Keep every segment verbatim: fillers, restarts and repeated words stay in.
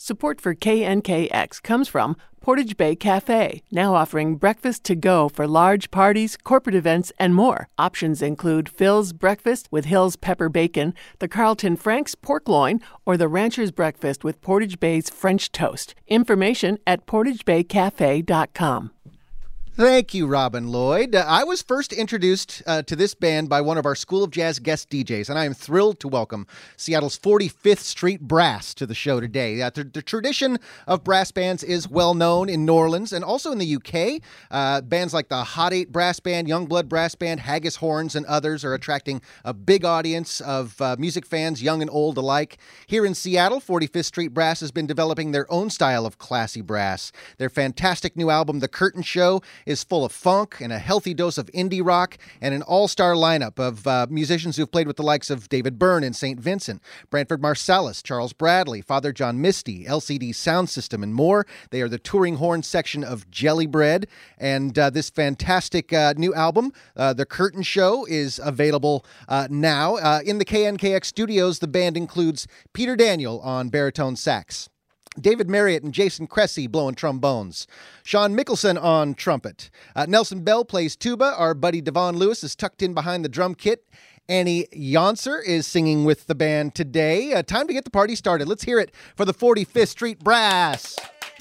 Support for K N K X comes from Portage Bay Cafe, now offering breakfast to go for large parties, corporate events, and more. Options include Phil's Breakfast with Hill's Pepper Bacon, the Carlton Frank's Pork Loin, or the Rancher's Breakfast with Portage Bay's French Toast. Information at portage bay cafe dot com. Thank you, Robin Lloyd. Uh, I was first introduced uh, to this band by one of our School of Jazz guest D Js, and I am thrilled to welcome Seattle's forty-fifth Street Brass to the show today. Uh, the, the tradition of brass bands is well known in New Orleans and also in the U K. Uh, bands like the Hot Eight Brass Band, Youngblood Brass Band, Haggis Horns, and others are attracting a big audience of uh, music fans, young and old alike. Here in Seattle, forty-fifth Street Brass has been developing their own style of classy brass. Their fantastic new album, The Curtain Show, is full of funk and a healthy dose of indie rock and an all-star lineup of uh, musicians who've played with the likes of David Byrne and Saint Vincent, Branford Marsalis, Charles Bradley, Father John Misty, L C D Sound System, and more. They are the touring horn section of Jelly Bread, and uh, this fantastic uh, new album, uh, The Curtain Show, is available uh, now. Uh, in the K N K X studios, the band includes Peter Daniel on baritone sax, David Marriott and Jason Cressy blowing trombones, Sean Mickelson on trumpet. Uh, Nelson Bell plays tuba. Our buddy Devon Lewis is tucked in behind the drum kit. Annie Yonser is singing with the band today. Uh, time to get the party started. Let's hear it for the forty-fifth Street Brass.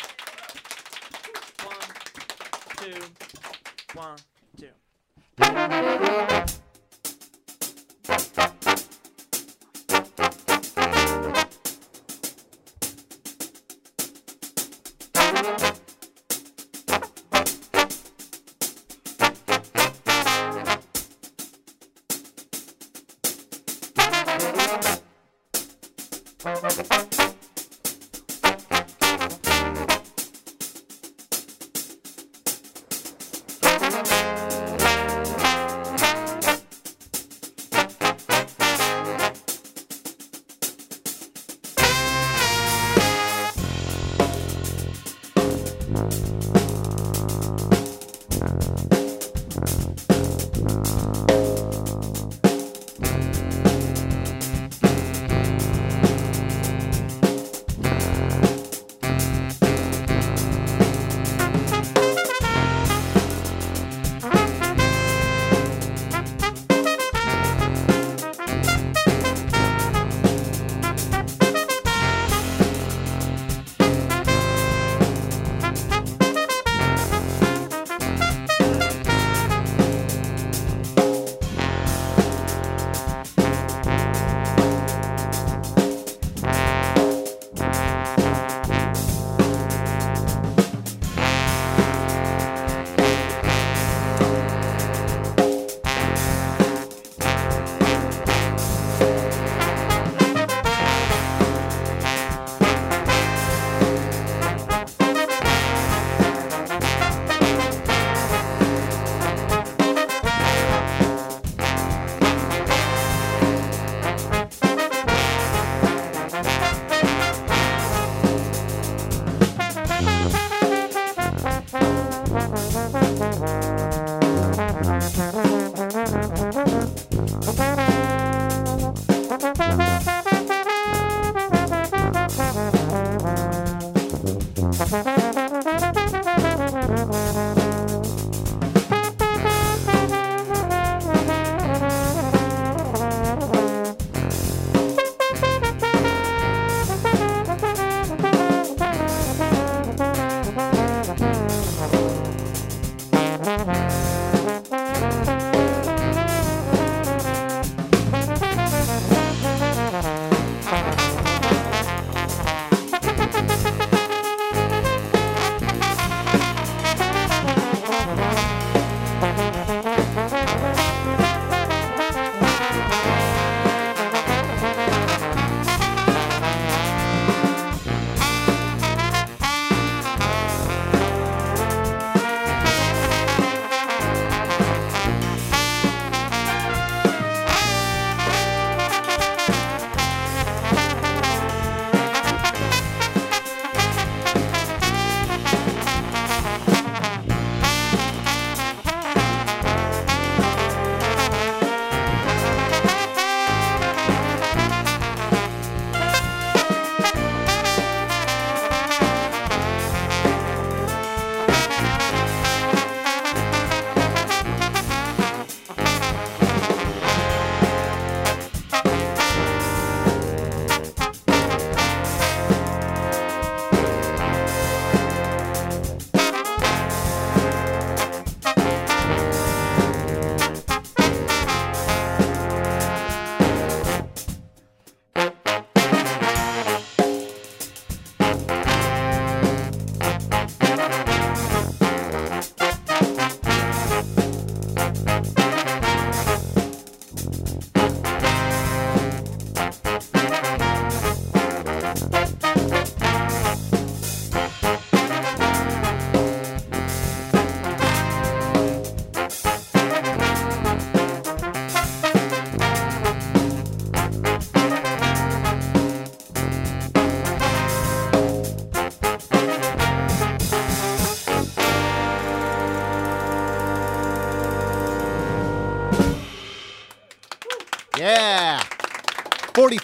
One, two, one, two.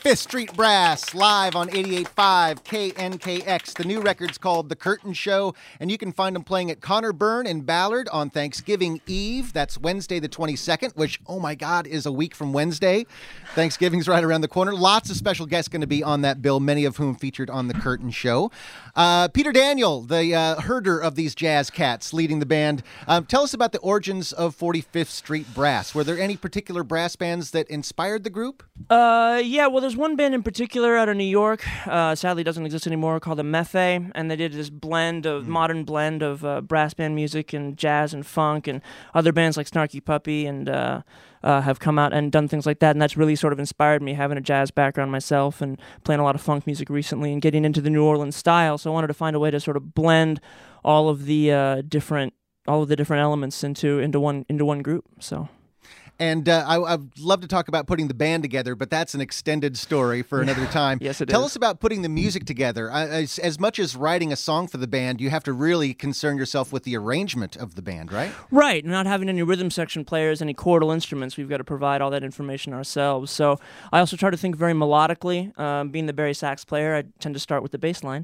forty-fifth Street Brass, live on eighty-eight point five K N K X. The new record's called The Curtain Show, and you can find them playing at Connor Byrne in Ballard on Thanksgiving Eve. That's Wednesday the twenty-second, which, oh my God, is a week from Wednesday. Thanksgiving's right around the corner. Lots of special guests going to be on that bill, many of whom featured on The Curtain Show. Uh, Peter Daniel, the uh, herder of these jazz cats, leading the band. Um, tell us about the origins of forty-fifth Street Brass. Were there any particular brass bands that inspired the group? Uh, yeah, well, there's one band in particular out of New York, uh, sadly doesn't exist anymore, called the Meffe, and they did this blend of, mm. modern blend of uh, brass band music and jazz and funk, and other bands like Snarky Puppy and uh, uh, have come out and done things like that, and that's really sort of inspired me, having a jazz background myself and playing a lot of funk music recently and getting into the New Orleans style, so I wanted to find a way to sort of blend all of the uh, different all of the different elements into into one into one group, so... And uh, I, I'd love to talk about putting the band together, but that's an extended story for another time. Yes, it Tell is. us about putting the music together. I, as, as much as writing a song for the band, you have to really concern yourself with the arrangement of the band, right? Right. Not having any rhythm section players, any chordal instruments, we've got to provide all that information ourselves. So I also try to think very melodically. Um, being the bari sax player, I tend to start with the bass line.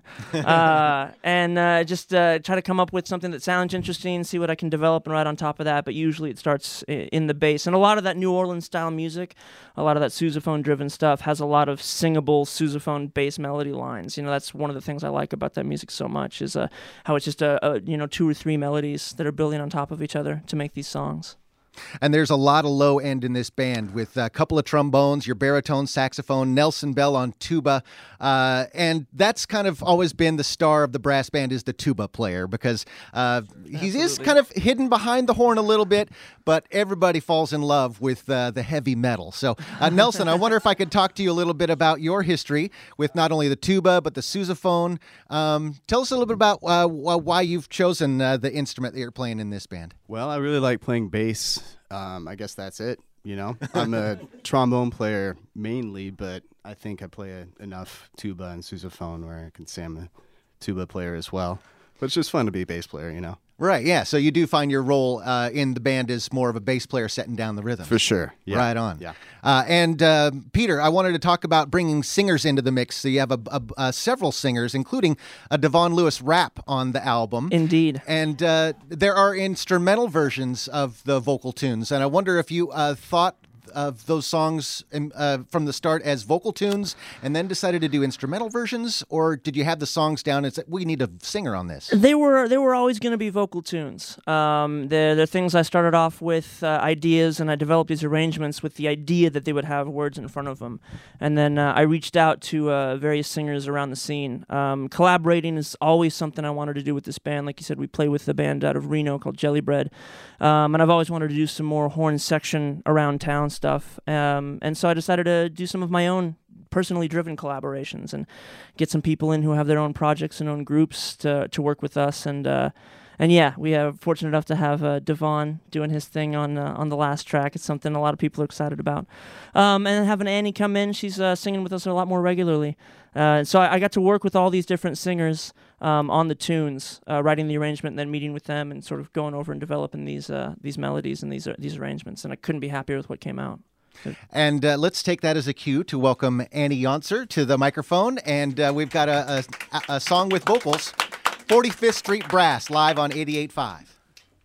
uh, and uh, just uh, try to come up with something that sounds interesting, see what I can develop and write on top of that. But usually it starts in the bass. And a lot of that New Orleans style music, a lot of that sousaphone driven stuff has a lot of singable sousaphone bass melody lines. You know, that's one of the things I like about that music so much, is uh, how it's just a, a you know two or three melodies that are building on top of each other to make these songs. And there's a lot of low end in this band with a couple of trombones, your baritone saxophone, Nelson Bell on tuba. Uh, and that's kind of always been the star of the brass band, is the tuba player, because uh, he is kind of hidden behind the horn a little bit, but everybody falls in love with uh, the heavy metal. So, uh, Nelson, I wonder if I could talk to you a little bit about your history with not only the tuba, but the sousaphone. Um, tell us a little bit about uh, why you've chosen uh, the instrument that you're playing in this band. Well, I really like playing bass. Um, I guess that's it, you know. I'm a trombone player mainly, but I think I play a, enough tuba and sousaphone where I can say I'm a tuba player as well. But it's just fun to be a bass player, you know. Right, yeah. So you do find your role uh, in the band as more of a bass player setting down the rhythm. For sure. Yeah. Right on. Yeah. Uh, and uh, Peter, I wanted to talk about bringing singers into the mix. So you have a, a, a several singers, including a Devon Lewis rap on the album. Indeed. And uh, there are instrumental versions of the vocal tunes. And I wonder if you uh, thought of those songs uh, from the start as vocal tunes and then decided to do instrumental versions, or did you have the songs down and said, we need a singer on this? They were they were always going to be vocal tunes. Um, they're, they're things I started off with uh, ideas, and I developed these arrangements with the idea that they would have words in front of them. And then uh, I reached out to uh, various singers around the scene. Um, collaborating is always something I wanted to do with this band. Like you said, we play with a band out of Reno called Jelly Bread. Um, and I've always wanted to do some more horn section around town stuff. Um, and so I decided to do some of my own personally driven collaborations and get some people in who have their own projects and own groups to to work with us. And uh, and yeah, we are fortunate enough to have uh, Devon doing his thing on uh, on the last track. It's something a lot of people are excited about. Um, and having Annie come in, she's uh, singing with us a lot more regularly. Uh, so I, I got to work with all these different singers um, on the tunes, uh, writing the arrangement, and then meeting with them and sort of going over and developing these uh, these melodies and these uh, these arrangements. And I couldn't be happier with what came out. And uh, let's take that as a cue to welcome Annie Yonser to the microphone. And uh, we've got a, a, a song with vocals, forty-fifth Street Brass, live on eighty-eight point five.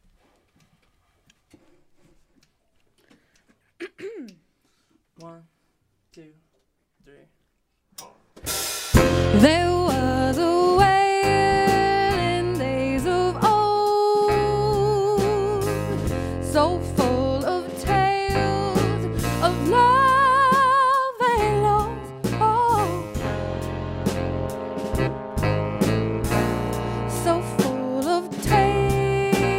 One, two, three. There was a whale in days of old, so full of tales of love and loss. Oh, so full of tales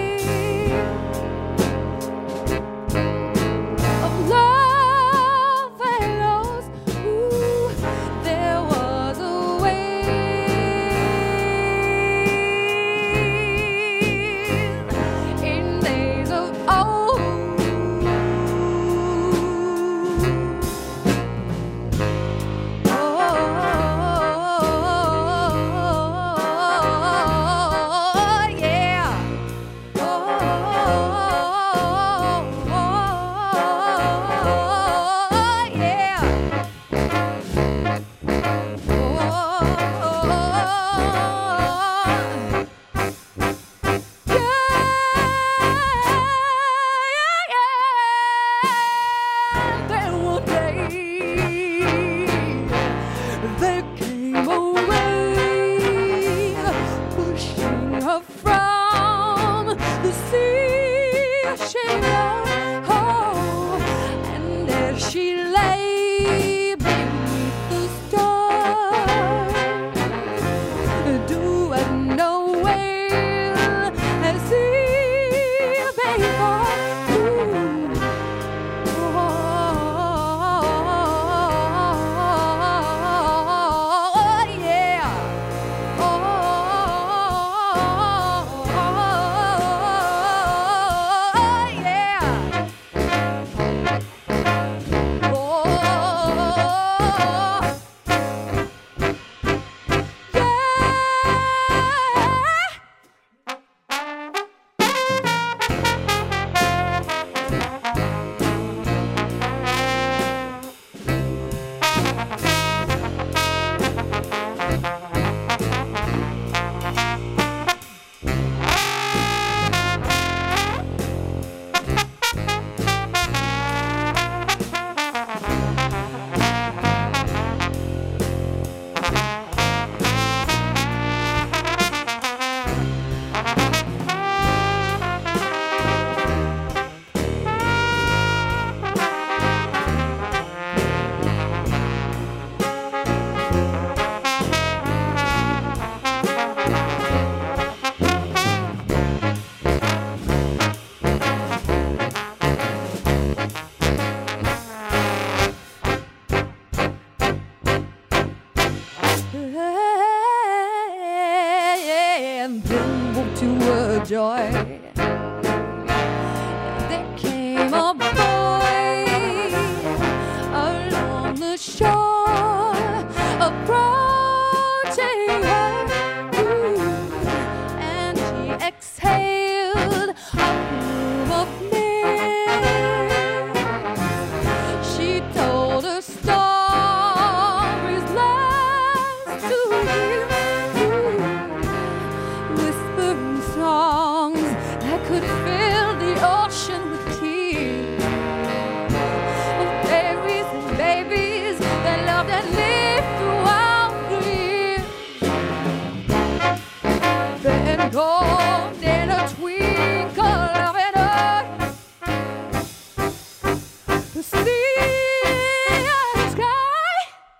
joy. There came a boy along the shore, approaching her, ooh, and he exhaled a plume of mist. She told her stories last to him, ooh, whispering songs that could fill the ocean with tears of fairies and babies that loved and lived throughout the years. Then gone in a twinkle of an eye, the sea and the sky.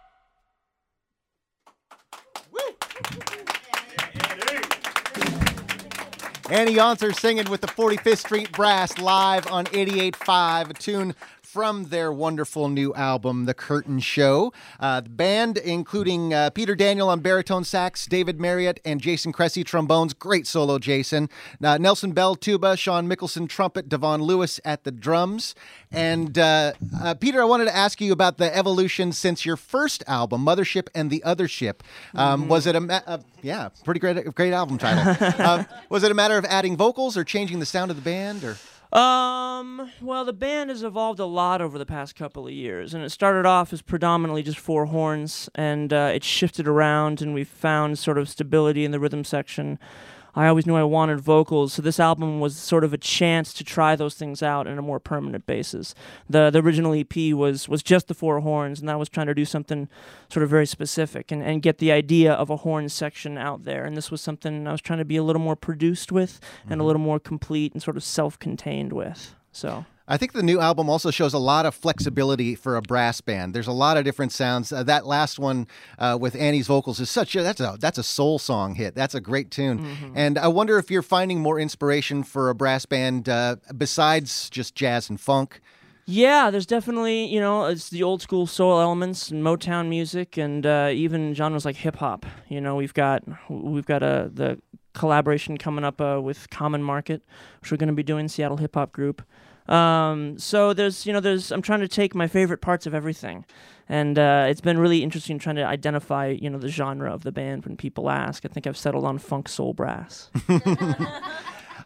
Annie Yonser singing with the forty-fifth Street Brass live on eighty-eight point five, a tune from their wonderful new album, The Curtain Show. Uh, the band, including uh, Peter Daniel on baritone sax, David Marriott, and Jason Cressy trombones. Great solo, Jason. Uh, Nelson Bell tuba, Sean Mickelson trumpet, Devon Lewis at the drums. And uh, uh, Peter, I wanted to ask you about the evolution since your first album, Mothership and the Other Ship. Um, mm-hmm. Was it a, ma- uh, yeah, pretty great, great album title. um, was it a matter of adding vocals or changing the sound of the band, or? Um, well, the band has evolved a lot over the past couple of years, and it started off as predominantly just four horns, and uh, it shifted around, and we found sort of stability in the rhythm section. I always knew I wanted vocals, so this album was sort of a chance to try those things out on a more permanent basis. The the original E P was was just the four horns, and I was trying to do something sort of very specific and, and get the idea of a horn section out there. And this was something I was trying to be a little more produced with and mm-hmm. a little more complete and sort of self-contained with. So I think the new album also shows a lot of flexibility for a brass band. There's a lot of different sounds. Uh, that last one uh, with Annie's vocals is such a that's a that's a soul song hit. That's a great tune. Mm-hmm. And I wonder if you're finding more inspiration for a brass band uh, besides just jazz and funk. Yeah, there's definitely, you know, it's the old school soul elements and Motown music, and uh, even genres like hip hop. You know, we've got we've got a the collaboration coming up uh, with Common Market, which we're going to be doing, Seattle hip hop group. Um, so there's, you know, there's, I'm trying to take my favorite parts of everything. And, uh, it's been really interesting trying to identify, you know, the genre of the band when people ask. I think I've settled on funk soul brass.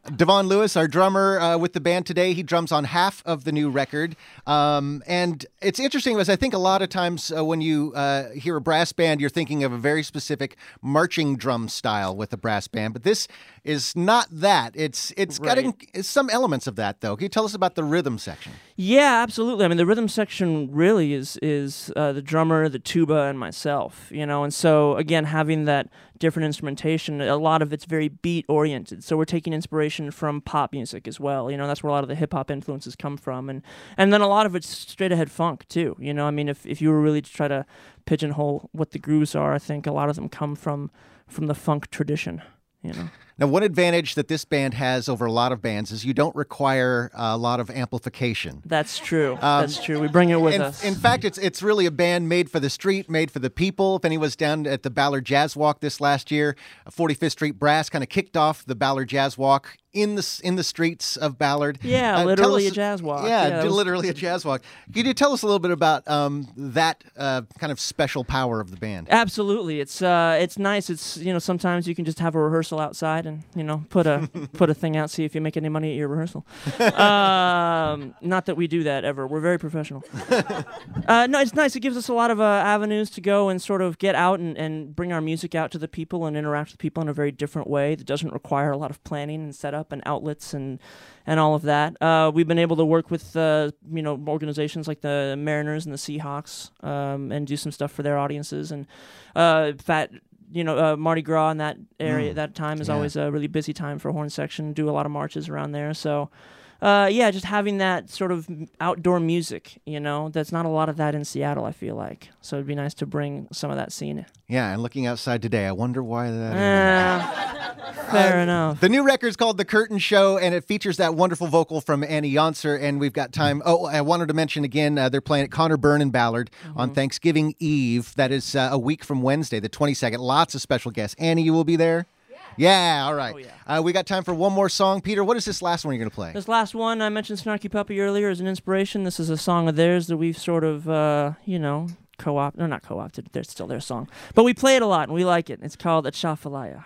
Devon Lewis, our drummer uh, with the band today, he drums on half of the new record. Um, and it's interesting because I think a lot of times uh, when you uh, hear a brass band, you're thinking of a very specific marching drum style with a brass band. But this is not that. It's It's got Right. in, some elements of that, though. Can you tell us about the rhythm section? Yeah, absolutely. I mean, the rhythm section really is is uh, the drummer, the tuba, and myself. You know, and so again, having that different instrumentation, a lot of it's very beat oriented. So we're taking inspiration from pop music as well. You know, that's where a lot of the hip hop influences come from, and and then a lot of it's straight ahead funk too. You know, I mean, if if you were really to try to pigeonhole what the grooves are, I think a lot of them come from from the funk tradition. You know. Now, one advantage that this band has over a lot of bands is you don't require a lot of amplification. That's true. That's true. We bring it with in, us. in fact, it's it's really a band made for the street, made for the people. If anyone was down at the Ballard Jazz Walk this last year, forty-fifth Street Brass kind of kicked off the Ballard Jazz Walk in the in the streets of Ballard. Yeah, Uh, tell literally us- a jazz walk. Yeah, Yeah, that d- was- literally a jazz walk. Could you tell us a little bit about um, that uh, kind of special power of the band? Absolutely, it's uh, it's nice. It's you know sometimes you can just have a rehearsal outside and you know put a put a thing out, see if you make any money at your rehearsal. um, not that we do that ever. We're very professional. uh, no, it's nice. It gives us a lot of uh, avenues to go and sort of get out and, and bring our music out to the people and interact with people in a very different way that doesn't require a lot of planning and setup and outlets and and all of that. Uh, we've been able to work with uh, you know organizations like the Mariners and the Seahawks um, and do some stuff for their audiences and uh, fat. You know, uh, Mardi Gras in that area at that time is Yeah. always a really busy time for horn section. Do a lot of marches around there. So, uh, yeah, just having that sort of m- outdoor music, you know, that's not a lot of that in Seattle, I feel like. So it'd be nice to bring some of that scene. Yeah, and looking outside today, I wonder why that is. Eh, fair enough. The new record's called The Curtain Show, and it features that wonderful vocal from Annie Yonser, and we've got time. Oh, I wanted to mention again, uh, they're playing at Connor Byrne in Ballard on Thanksgiving Eve. That is uh, a week from Wednesday, the twenty-second. Lots of special guests. Annie, you will be there? Yeah, all right. Oh, yeah. Uh, we got time for one more song. Peter, what is this last one you're going to play? This last one, I mentioned Snarky Puppy earlier as an inspiration. This is a song of theirs that we've sort of, uh, you know, co-opted. No, not co-opted. They're still their song. But we play it a lot, and we like it. It's called Achafalaya.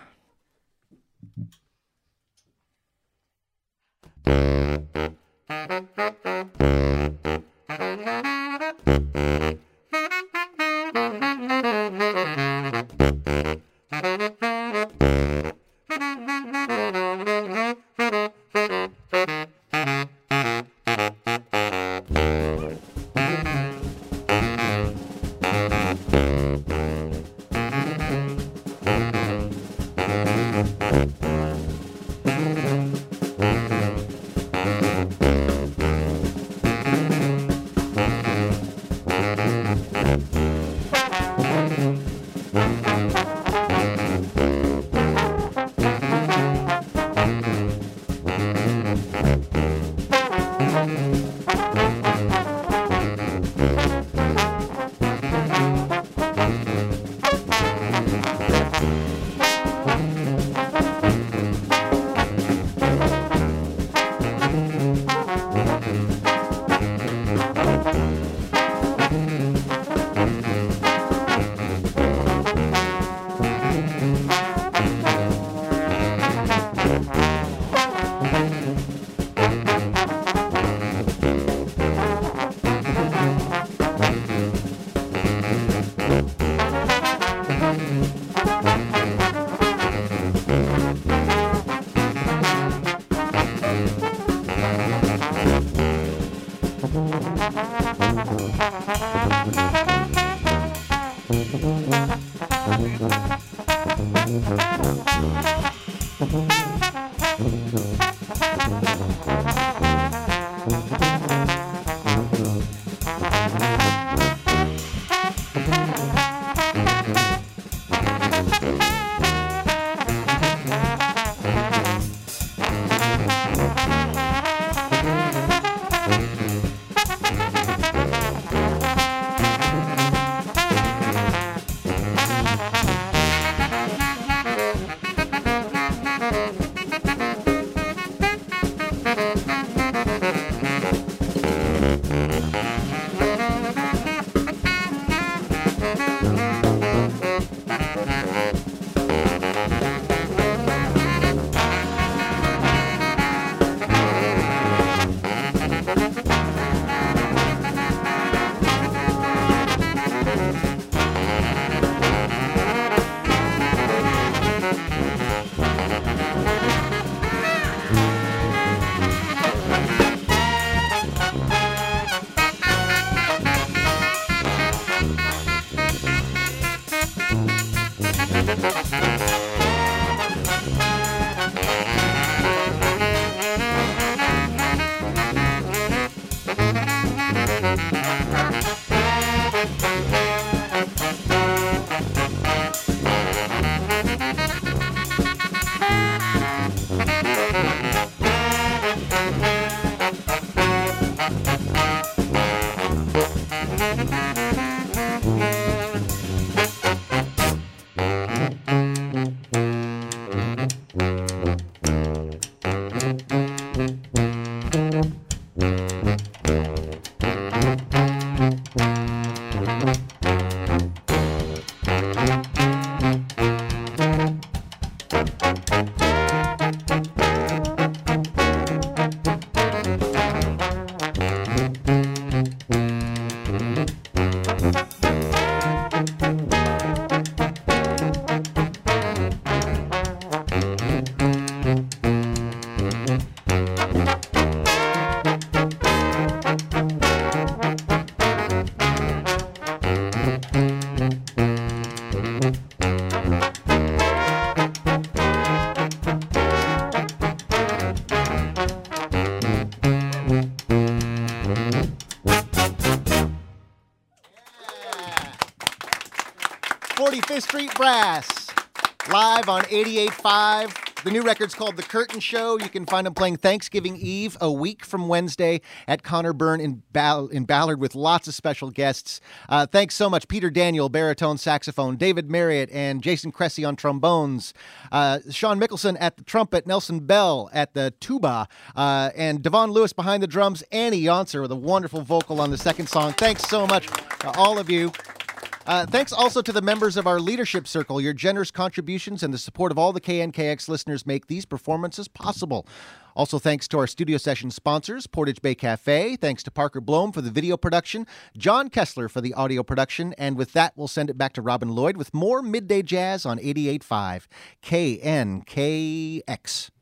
forty-fifth Street Brass, live on eighty-eight point five. The new record's called The Curtain Show. You can find them playing Thanksgiving Eve, a week from Wednesday, at Connor Byrne in, Ball- in Ballard with lots of special guests. Uh, thanks so much, Peter Daniel, baritone saxophone, David Marriott, and Jason Cressy on trombones, uh, Sean Mickelson at the trumpet, Nelson Bell at the tuba, uh, and Devon Lewis behind the drums, Annie Yonser with a wonderful vocal on the second song. Thanks so much to all of you. Uh, thanks also to the members of our leadership circle. Your generous contributions and the support of all the K N K X listeners make these performances possible. Also, thanks to our studio session sponsors, Portage Bay Cafe. Thanks to Parker Blome for the video production, John Kessler for the audio production. And with that, we'll send it back to Robin Lloyd with more Midday Jazz on eighty-eight point five K N K X.